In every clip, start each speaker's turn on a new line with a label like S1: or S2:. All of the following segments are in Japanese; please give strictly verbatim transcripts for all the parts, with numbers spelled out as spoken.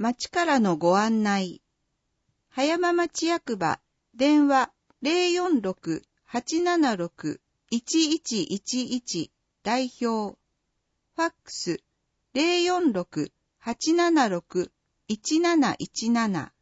S1: 町からのご案内。葉山町役場、電話 ゼロよんろく はちななろく いちいちいちいち 代表。ファックス ゼロよんろく はちななろく いちなないちなな。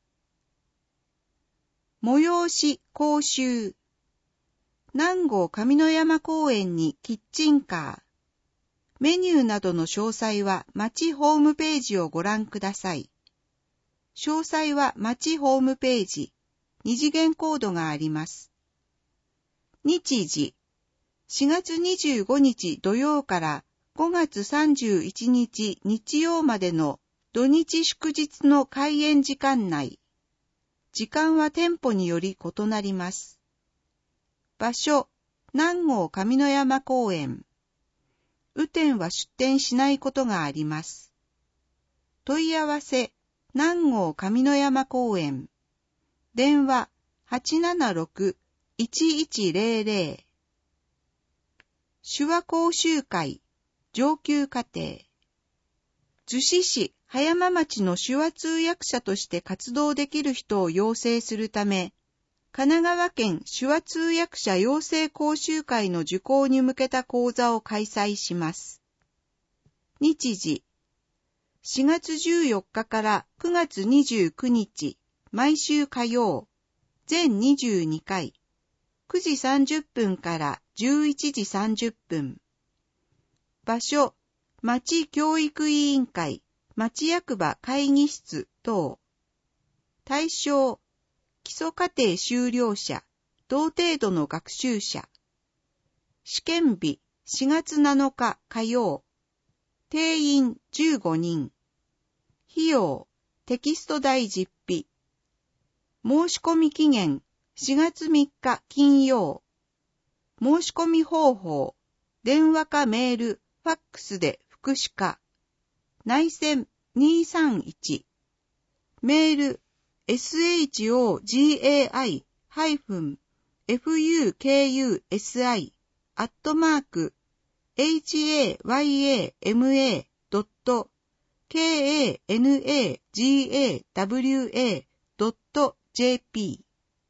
S1: 催し講習。南郷上野山公園にキッチンカー。メニューなどの詳細は町ホームページをご覧ください。詳細は町ホームページ、二次元コードがあります。日時、しがつにじゅうごにち土曜からごがつさんじゅういちにち日曜までの土日祝日の開園時間内。時間は店舗により異なります。場所、南郷上野山公園。雨天は出店しないことがあります。問い合わせ、南郷上野山公園。電話 はちななろく いちいちゼロゼロ。手話講習会、上級課程。逗子市葉山町の手話通訳者として活動できる人を養成するため、神奈川県手話通訳者養成講習会の受講に向けた講座を開催します。日時、しがつじゅうよっかからくがつにじゅうくにち、毎週火曜、全にじゅうにかい、くじさんじゅっぷんからじゅういちじさんじゅっぷん。場所、町教育委員会、町役場会議室等。対象、基礎課程修了者、同程度の学習者。試験日、しがつなのか火曜。定員じゅうごにん。費用、テキスト代実費。申し込み期限、しがつみっか金曜。申し込み方法、電話かメール、ファックスで福祉課。内線にさんいち。メール、エスエイチオージェイアイ ハイフン エフユーケーユーエスアイ アットマーク エイチエーワイエーエムエー ドット ケーエーエヌエージーエーダブリューエー ドット ジェーピー。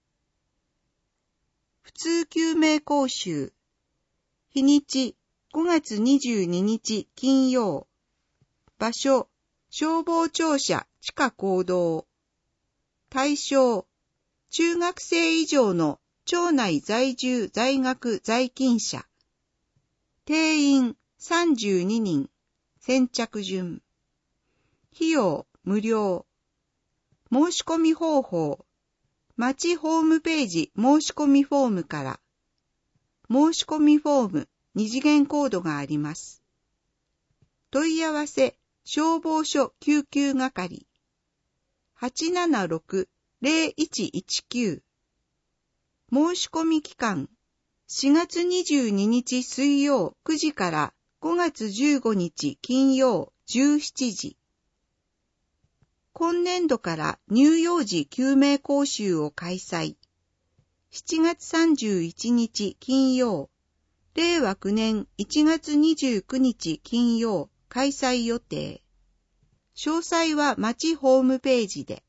S1: 普通救命講習。日にちごがつにじゅうににち金曜。場所、消防庁舎地下講堂。対象、中学生以上の町内在住在学在勤者。定員さんじゅうににん。先着順。費用無料。申し込み方法。町ホームページ申し込みフォームから。申し込みフォーム二次元コードがあります。問い合わせ消防署救急係。はちななろく ゼロいちいちきゅう。申し込み期間、しがつにじゅうににち水曜くじからごがつじゅうごにち金曜じゅうしちじ。今年度から乳幼児救命講習を開催。しちがつさんじゅういちにち金曜、れいわきゅうねんいちがつにじゅうくにち金曜開催予定。詳細は町ホームページで。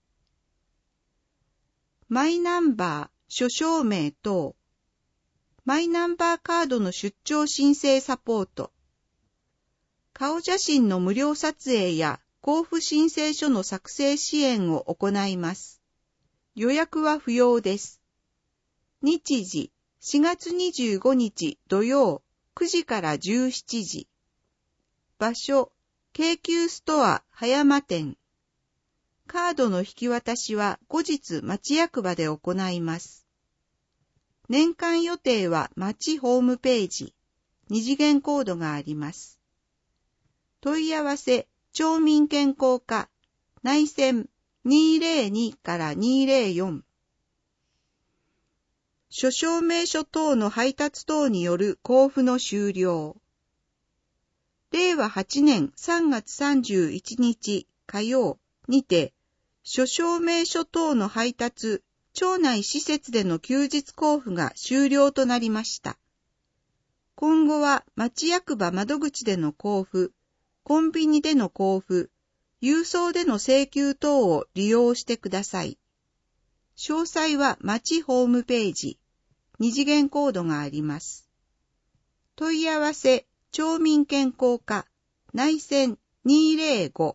S1: マイナンバー、諸証明等。マイナンバーカードの出張申請サポート。顔写真の無料撮影や交付申請書の作成支援を行います。予約は不要です。日時、しがつにじゅうごにち土曜くじからじゅうしちじ。場所、京急ストア葉山店。カードの引き渡しは後日町役場で行います。年間予定は町ホームページ、二次元コードがあります。問い合わせ、町民健康課、内線にひゃくにからにひゃくよん。諸証明書等の配達等による交付の終了。れいわはちねんさんがつさんじゅういちにち火曜にて、諸証明書等の配達、町内施設での休日交付が終了となりました。今後は町役場窓口での交付、コンビニでの交付、 郵送での請求等を利用してください。詳細は町ホームページ、二次元コードがあります。問い合わせ、町民健康課、内線にーぜろご。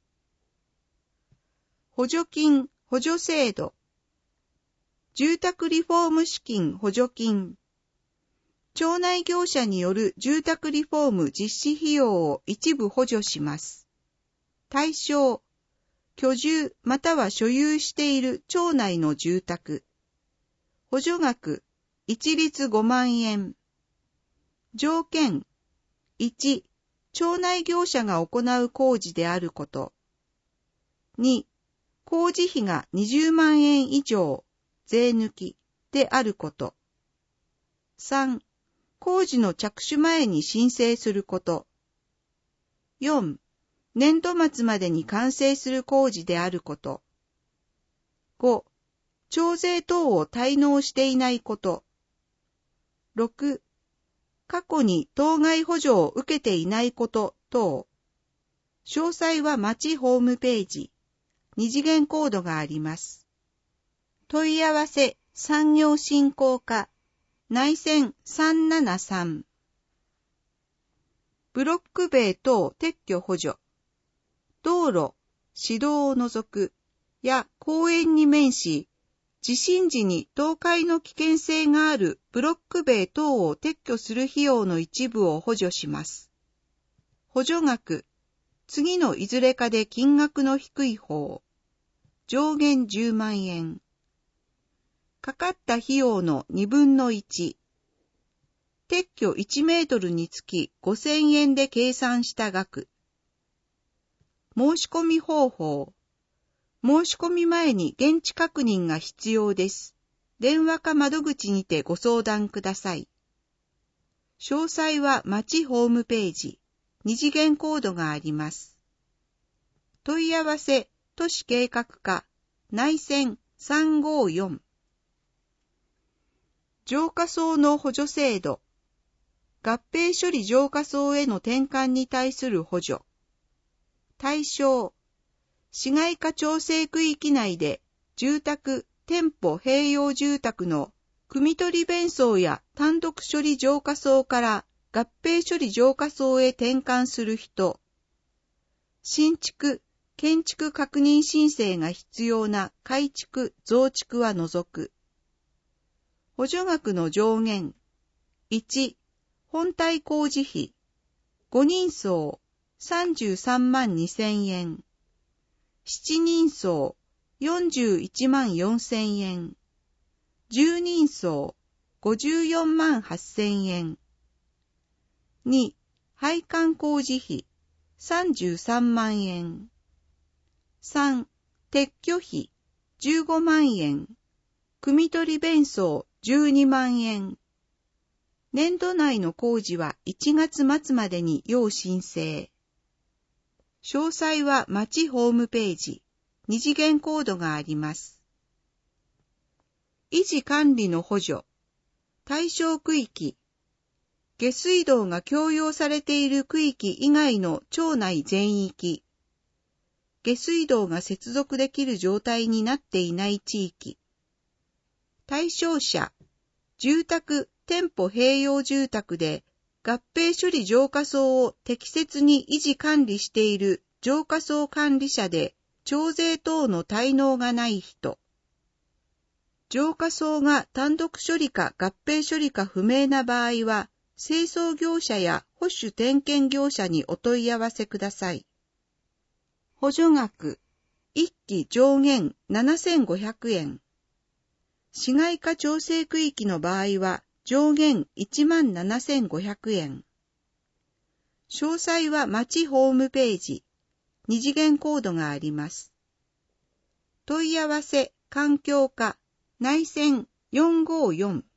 S1: 補助金、補助制度。住宅リフォーム資金補助金。町内業者による住宅リフォーム実施費用を一部補助します。対象、居住または所有している町内の住宅。補助額、一律ごまんえん。条件、いち、町内業者が行う工事であること。に、工事費がにじゅうまんえん以上、税抜きであること。さん、工事の着手前に申請すること。よん、年度末までに完成する工事であること。ご、徴税等を滞納していないこと。ろく、過去に当該補助を受けていないこと等。詳細は町ホームページ、二次元コードがあります。問い合わせ産業振興課、内線さんななさん。ブロック塀等撤去補助。道路、市道を除くや公園に面し、地震時に倒壊の危険性があるブロック塀等を撤去する費用の一部を補助します。補助額、次のいずれかで金額の低い方。上限じゅうまんえん。かかった費用のにぶんのいち。撤去いちメートルにつきごせんえんで計算した額。申し込み方法。申し込み前に現地確認が必要です。電話か窓口にてご相談ください。詳細は町ホームページ、二次元コードがあります。問い合わせ、都市計画課、内線さんごよん。浄化槽の補助制度。合併処理浄化槽への転換に対する補助。対象、市街化調整区域内で住宅、店舗併用住宅の汲み取り弁槽や単独処理浄化槽から合併処理浄化槽へ転換する人。新築、建築確認申請が必要な改築、増築は除く。補助額の上限。いち、本体工事費。ごにんそうさんじゅうさんまんにせんえん。しちにんそうよんじゅういちまんよんせんえん。じゅうにんそうごじゅうよんまんはっせんえん。に、配管工事費さんじゅうさんまんえん。さん、撤去費じゅうごまんえん。汲み取り弁槽じゅうにまんえん。年度内の工事はいちがつ末までに要申請。詳細は町ホームページ、二次元コードがあります。維持管理の補助。対象区域。下水道が供用されている区域以外の町内全域。下水道が接続できる状態になっていない地域。対象者。住宅、店舗併用住宅で合併処理浄化槽を適切に維持管理している浄化槽管理者で徴税等の滞納がない人。浄化槽が単独処理か合併処理か不明な場合は、清掃業者や保守点検業者にお問い合わせください。補助額、いっき上限ななせんごひゃくえん。市街化調整区域の場合は上限いちまんななせんごひゃくえん。詳細は町ホームページ、二次元コードがあります。問い合わせ、環境課、内線よんごよん。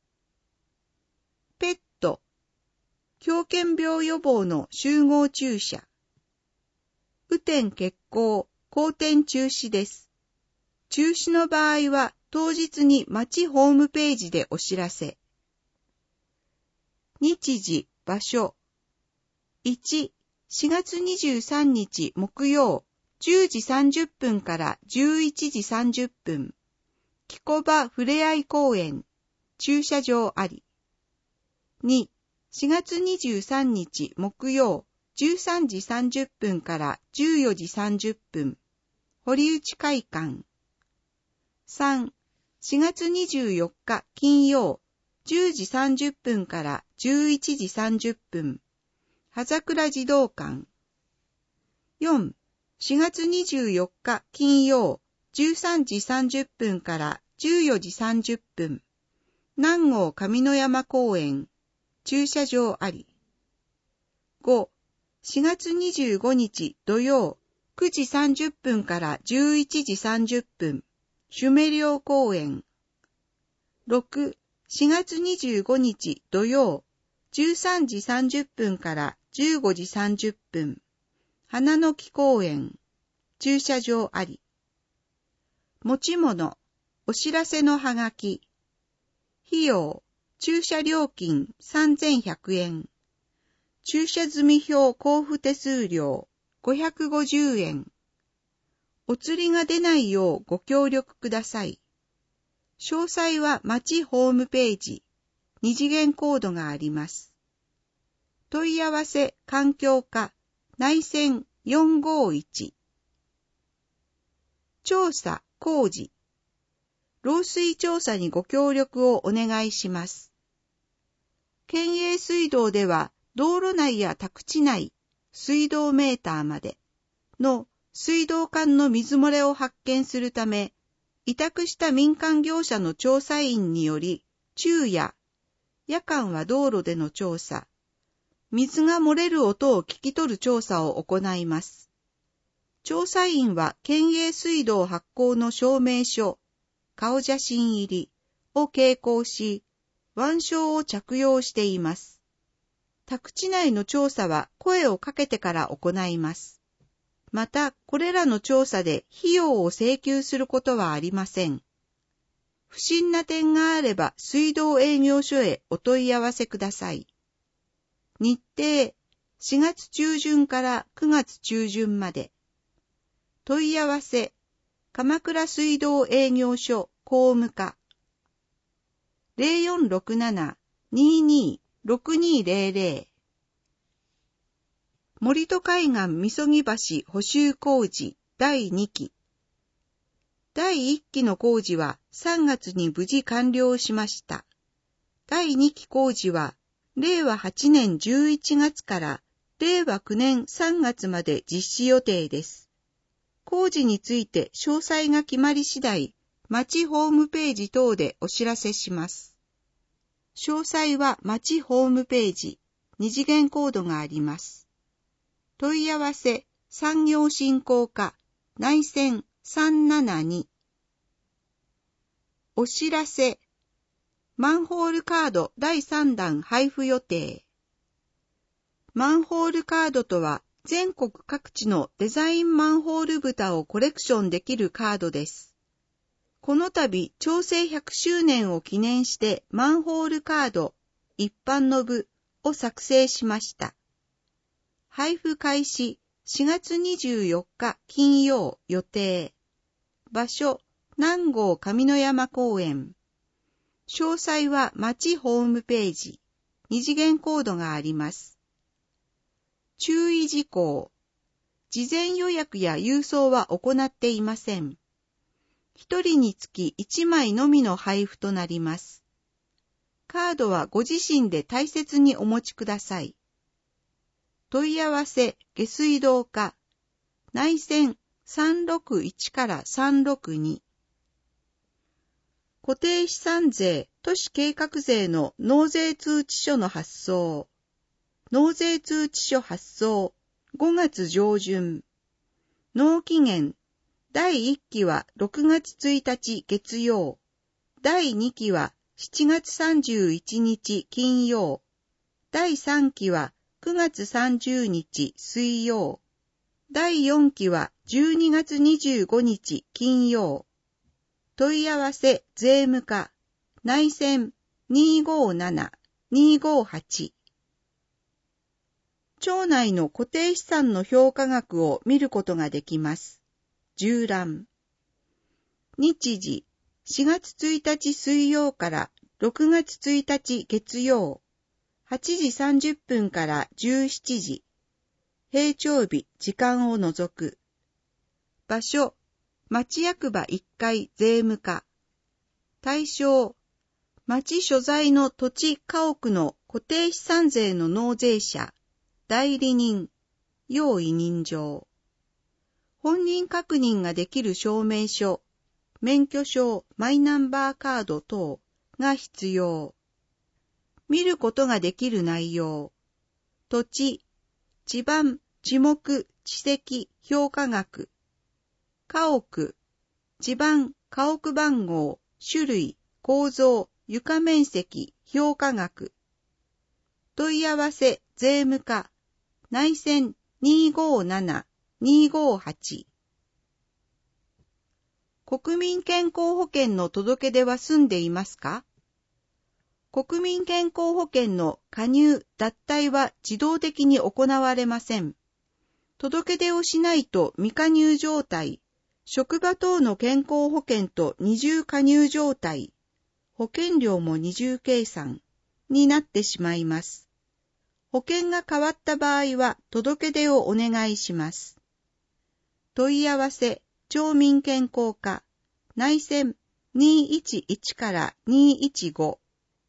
S1: ペット、狂犬病予防の集合注射。雨天決行、後天中止です。中止の場合は当日に町ホームページでお知らせ。日時、場所。いち、しがつにじゅうさんにち木曜じゅうじさんじゅっぷんからじゅういちじさんじゅっぷん、木小場ふれあい公園、駐車場あり。に、しがつにじゅうさんにち木曜、じゅうさんじさんじゅっぷんからじゅうよじさんじゅっぷん、堀内会館。さん、しがつにじゅうよっか金曜、じゅうじさんじゅっぷんからじゅういちじさんじゅっぷん、葉桜児童館。よん、しがつにじゅうよっか金曜、じゅうさんじさんじゅっぷんからじゅうよじさんじゅっぷん、南郷上野山公園、駐車場あり。ご、しがつにじゅうごにち土曜、くじさんじゅっぷんからじゅういちじさんじゅっぷん、朱明寮公園。ろく、しがつにじゅうごにち土曜、じゅうさんじさんじゅっぷんからじゅうごじさんじゅっぷん、花の木公園、駐車場あり。持ち物、お知らせのはがき。費用、駐車料金さんぜんひゃくえん。駐車済票交付手数料ごひゃくごじゅうえん。お釣りが出ないようご協力ください。詳細は町ホームページ、二次元コードがあります。問い合わせ環境課内線よんごいち。調査工事。漏水調査にご協力をお願いします。県営水道では道路内や宅地内、水道メーターまでの水道管の水漏れを発見するため、委託した民間業者の調査員により、昼夜、夜間は道路での調査、水が漏れる音を聞き取る調査を行います。調査員は県営水道発行の証明書、顔写真入りを携行し、腕章を着用しています。宅地内の調査は声をかけてから行います。また、これらの調査で費用を請求することはありません。不審な点があれば水道営業所へお問い合わせください。日程、しがつちゅうじゅんからくがつちゅうじゅんまで。問い合わせ、鎌倉水道営業所公務課。ゼロよんろくなな にーにーろくにーゼロゼロ。森戸海岸みそぎ橋補修工事だいにき。だいいっきの工事はさんがつに無事完了しました。だいにき工事はれいわはちねんじゅういちがつかられいわきゅうねんさんがつまで実施予定です。工事について詳細が決まり次第、町ホームページ等でお知らせします。詳細は町ホームページ、二次元コードがあります。問い合わせ産業振興課内線さんななに。お知らせマンホールカードだいさんだん配布予定。マンホールカードとは全国各地のデザインマンホール蓋をコレクションできるカードです。この度、長征ひゃくしゅうねんを記念してマンホールカード一般の部を作成しました。配布開始しがつにじゅうよっか金曜予定。場所、南郷上野山公園。詳細は町ホームページ、二次元コードがあります。注意事項。事前予約や郵送は行っていません。一人につき一枚のみの配布となります。カードはご自身で大切にお持ちください。問い合わせ下水道課内線さんろくいちからさんろくに。固定資産税都市計画税の納税通知書の発送。納税通知書発送ごがつじょうじゅん。納期限だいいっきはろくがつついたち月曜。だいにきはしちがつさんじゅういちにち金曜。だいさんきはくがつさんじゅうにち水曜。だいよんきはじゅうにがつにじゅうごにち金曜。問い合わせ税務課内線にーごーなな にーごーはち。 町内の固定資産の評価額を見ることができます。縦覧。日時、しがつついたち水曜からろくがつついたち月曜、はちじさんじゅっぷんからじゅうしちじ、平帳日、時間を除く。場所、町役場いっかい税務課。対象、町所在の土地家屋の固定資産税の納税者、代理人、要委任状。本人確認ができる証明書、免許証、マイナンバーカード等が必要。見ることができる内容。土地、地番、地目、地籍、評価額。家屋、地番、家屋番号、種類、構造、床面積、評価額。問い合わせ、税務課、内線 にーごーなな にーごーはち。国民健康保険の届け出は済んでいますか？国民健康保険の加入・脱退は自動的に行われません。届け出をしないと未加入状態、職場等の健康保険と二重加入状態、保険料も二重計算になってしまいます。保険が変わった場合は届け出をお願いします。問い合わせ、町民健康課、内線にーいちいちからにーいちご。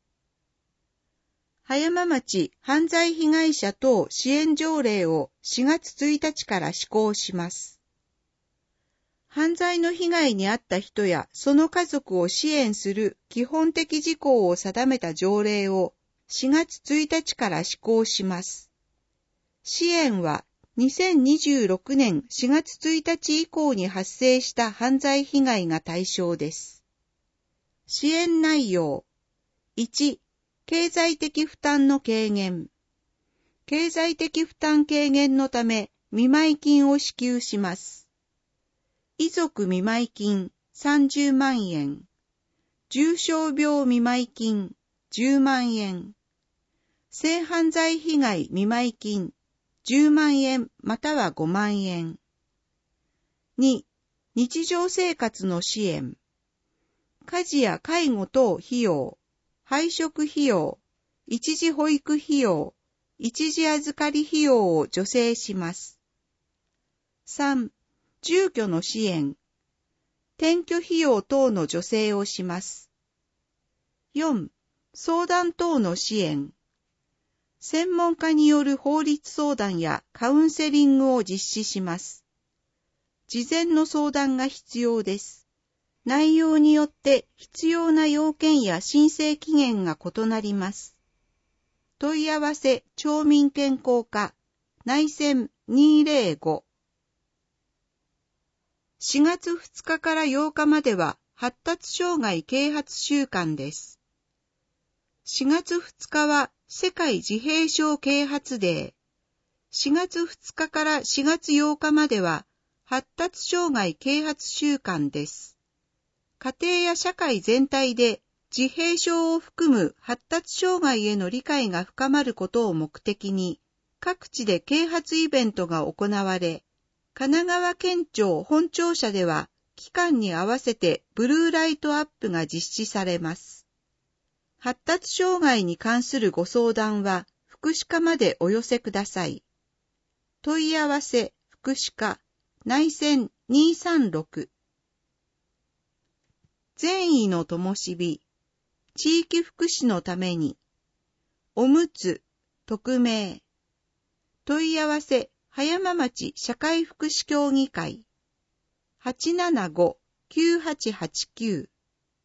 S1: 葉山町犯罪被害者等支援条例をしがつついたちから施行します。犯罪の被害に遭った人やその家族を支援する基本的事項を定めた条例をしがつついたちから施行します。支援はにせんにじゅうろくねんしがつついたち以降に発生した犯罪被害が対象です。支援内容。いち、経済的負担の軽減。経済的負担軽減のため見舞金を支給します。遺族見舞金さんじゅうまんえん。重傷病見舞金じゅうまんえん。性犯罪被害見舞金じゅうまんえんまたはごまんえん。に、日常生活の支援。家事や介護等費用、配食費用、一時保育費用、一時預かり費用を助成します。さん、住居の支援。転居費用等の助成をします。よん、相談等の支援。専門家による法律相談やカウンセリングを実施します。事前の相談が必要です。内容によって必要な要件や申請期限が異なります。問い合わせ町民健康課内線にーぜろご。しがつふつかからようかまでは発達障害啓発週間です。しがつふつかは世界自閉症啓発デー。しがつふつかからしがつようかまでは発達障害啓発週間です。家庭や社会全体で自閉症を含む発達障害への理解が深まることを目的に、各地で啓発イベントが行われ、神奈川県庁本庁舎では期間に合わせてブルーライトアップが実施されます。発達障害に関するご相談は福祉課までお寄せください。問い合わせ福祉課内線にーさんろく。善意の灯火、地域福祉のために、おむつ、匿名。問い合わせ葉山町社会福祉協議会 はちななご きゅうはちはちきゅう。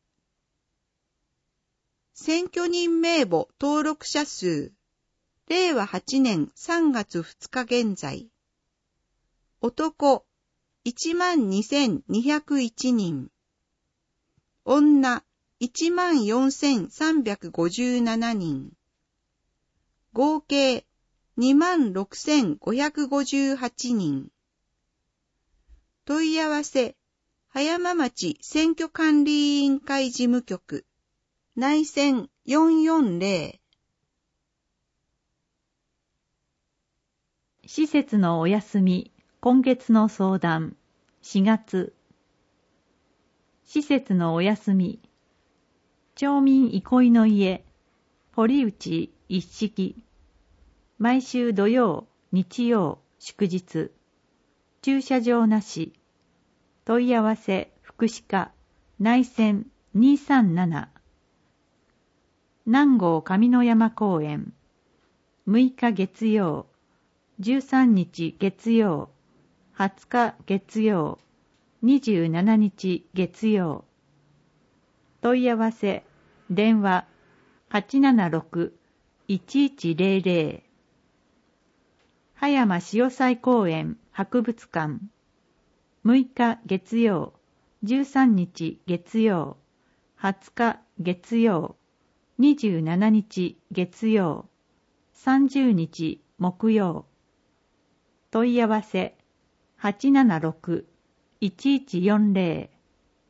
S1: 選挙人名簿登録者数、れいわはちねんさんがつふつか現在。男、いちまんにせんにひゃくいちにん。女、いちまんよんせんさんびゃくごじゅうななにん。合計、にまんろくせんごひゃくごじゅうはちにん。問い合わせ、葉山町選挙管理委員会事務局、内線よんよんぜろ。
S2: 施設のお休み、今月の相談、しがつ。施設のお休み、町民憩いの家、堀内一式、毎週土曜、日曜、祝日、駐車場なし、問い合わせ、福祉課、内線にさんなな、南郷上野山公園、むいか月曜、じゅうさんにち月曜、はつか月曜、にじゅうしちにち月曜。問い合わせ、電話 はちななろく いちいちゼロゼロ。葉山潮祭公園博物館、むいか月曜、じゅうさんにち月曜、はつか月曜、にじゅうしちにち月曜、さんじゅうにち木曜。問い合わせ、はちななろく いちいちよんゼロ。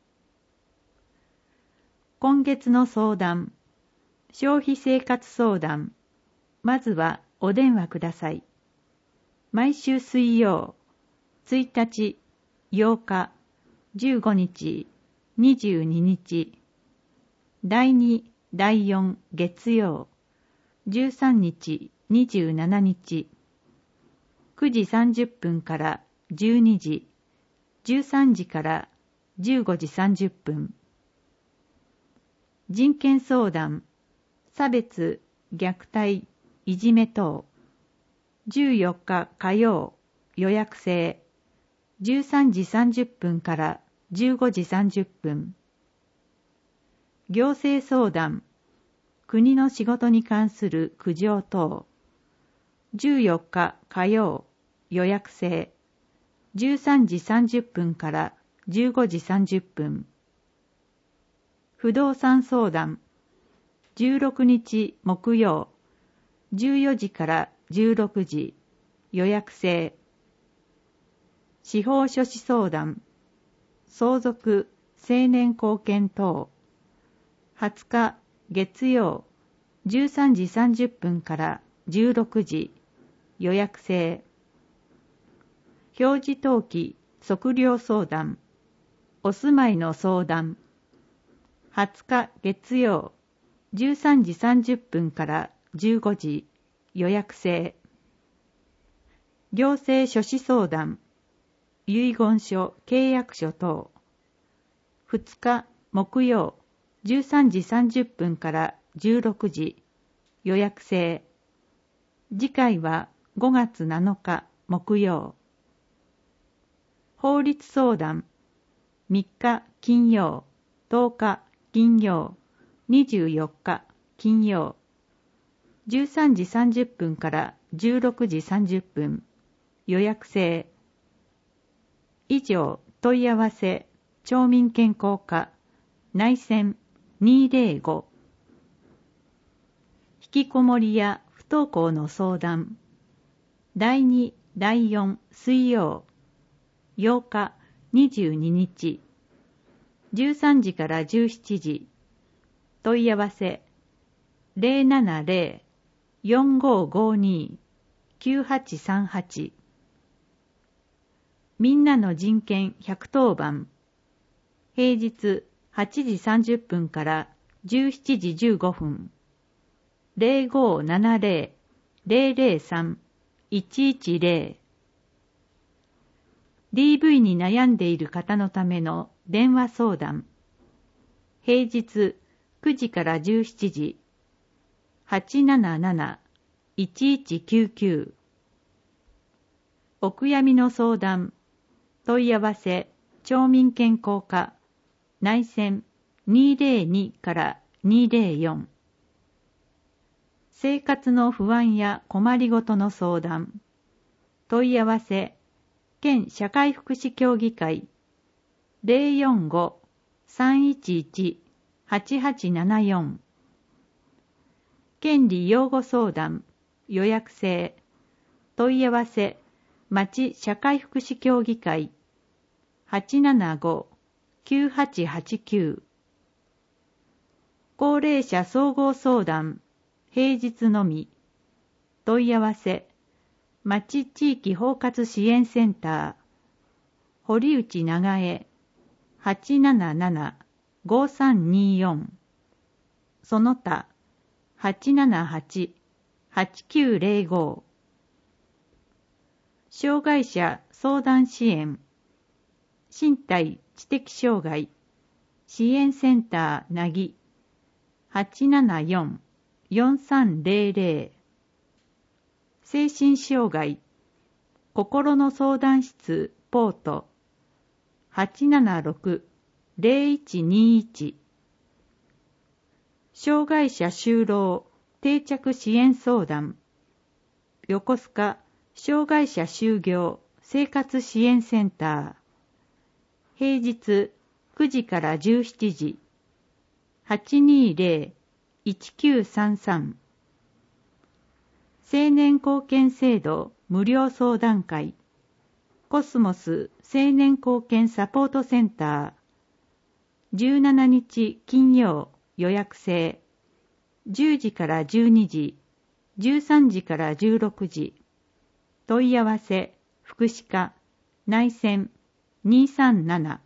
S2: 今月の相談、消費生活相談、まずはお電話ください。毎週水曜、ついたち、ようか、じゅうごにち、にじゅうににち、だいに、だいよん月曜、じゅうさんにち、にじゅうしちにち、くじさんじゅっぷんからじゅうにじ、じゅうさんじからじゅうごじさんじゅっぷん。人権相談、差別、虐待、いじめ等。じゅうよっか火曜、予約制。じゅうさんじさんじゅっぷんからじゅうごじさんじゅっぷん。行政相談、国の仕事に関する苦情等。じゅうよっか火曜、予約制。じゅうさんじさんじゅっぷんからじゅうごじさんじゅっぷん。不動産相談、じゅうろくにち木曜、じゅうよじからじゅうろくじ、予約制。司法書士相談、相続、成年後見等。はつか月曜、じゅうさんじさんじゅっぷんからじゅうろくじ、予約制。表示登記、測量相談、お住まいの相談。はつか月曜、じゅうさんじさんじゅっぷんからじゅうごじ、予約制。行政書士相談、遺言書、契約書等。ふつか木曜、じゅうさんじさんじゅっぷんからじゅうろくじ、予約制。次回はごがつなのか木曜。法律相談、みっか金曜、とおか金曜、にじゅうよっか金曜。じゅうさんじさんじゅっぷんからじゅうろくじさんじゅっぷん、予約制。以上、問い合わせ、町民健康課、内線にゼロご。引きこもりや不登校の相談。だいに、だいよん水曜、ようか、にじゅうににち、じゅうさんじからじゅうしちじ。問い合わせ、ゼロななゼロ よんごごに きゅうはちさんはち。みんなの人権ひゃくとおばん。平日はちじさんじゅっぷんからじゅうしちじじゅうごふん。ゼロごななゼロ ゼロゼロさん いちいちゼロ。ディーブイ に悩んでいる方のための電話相談。平日くじからじゅうしちじ。はちなななな いちいちきゅうきゅう。お悔やみの相談。問い合わせ、町民健康課、内線にゼロにからにゼロよん。生活の不安や困りごとの相談。問い合わせ、県社会福祉協議会、ゼロよんご さんいちいち はちはちななよん。権利擁護相談、予約制。問い合わせ、町社会福祉協議会、はちななご きゅうはちはちきゅう。高齢者総合相談、平日のみ。問い合わせ、 町地域包括支援センター、堀内長江 はちなななな ごさんによん、その他 はちななはち はちきゅうぜろご、障害者相談支援、身体知的障害支援センターなぎ はちななよん よんさんぜろぜろ、精神障害心の相談室ポート はちななろく ぜろいちにいち、障害者就労定着支援相談横須賀障害者就業生活支援センター、平日くじからじゅうしちじ はちにぜろ いちきゅうさんさん、青年貢献制度無料相談会コスモス青年貢献サポートセンター、じゅうしちにち金曜予約制、じゅうじからじゅうにじ、じゅうさんじからじゅうろくじ、問い合わせ福祉課内線にさんなな